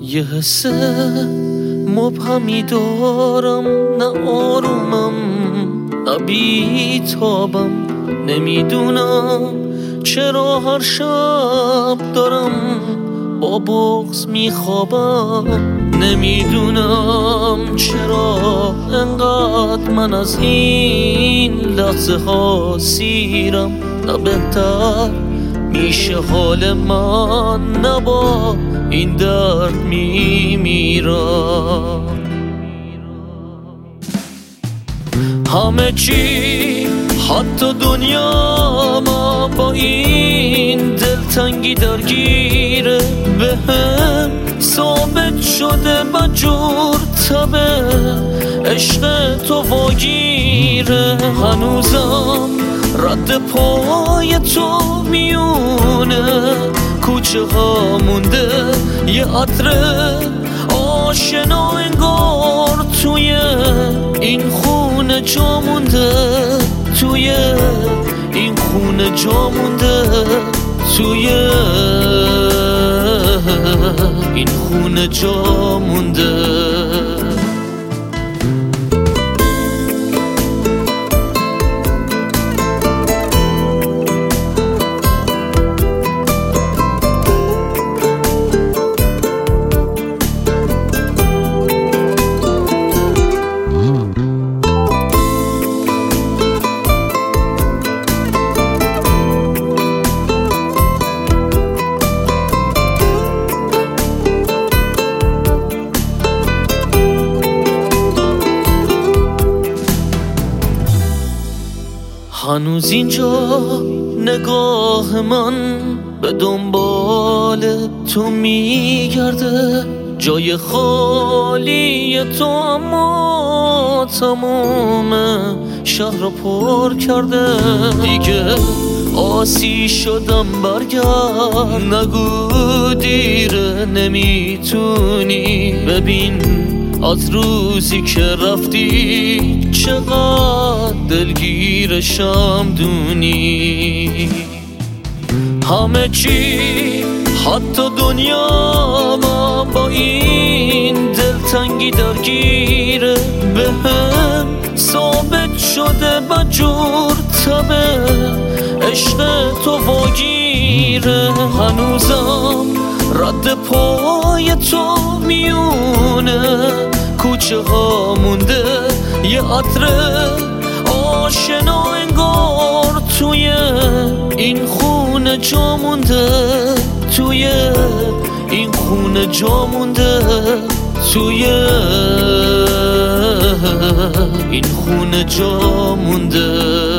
یه حس مبهمی دارم، نه آرومم نه بیتابم. نمیدونم چرا هر شب دارم با بغض میخوابم. نمیدونم چرا انقدر من از این لحظه ها سیرم. نه بهتر میشه حال من، نه با این درد میمیرم. همه چی حتی دنیا ما با این دلتنگی درگیره. به هم ثابت شده بجور تبه عشق تو واگیره. هنوزم رد پای تو میونه کوچه ها مونده، یه عطر آشنا انگار توی این خونه جا مونده، توی این خونه جا مونده، توی این خونه جا مونده. هنوز اینجا نگاه من به دنبال تو میگرده، جای خالی تو اما تمام شهر رو پر کرده. دیگه آسی شدم برگرد، نگو دیره نمیتونی. ببین از روزی که رفتی چقدر دلگیرشم دونی. همه چی حتی دنیا ما با این دلتنگی درگیره. به هم ثابت شده بجور تبه عشق تو واگیره. هنوزم رد پای تو میونه کوچه ها مونده، یه عطر آشنا انگار توی این خونه جا مونده، توی این خونه جا مونده، توی این خونه جا مونده.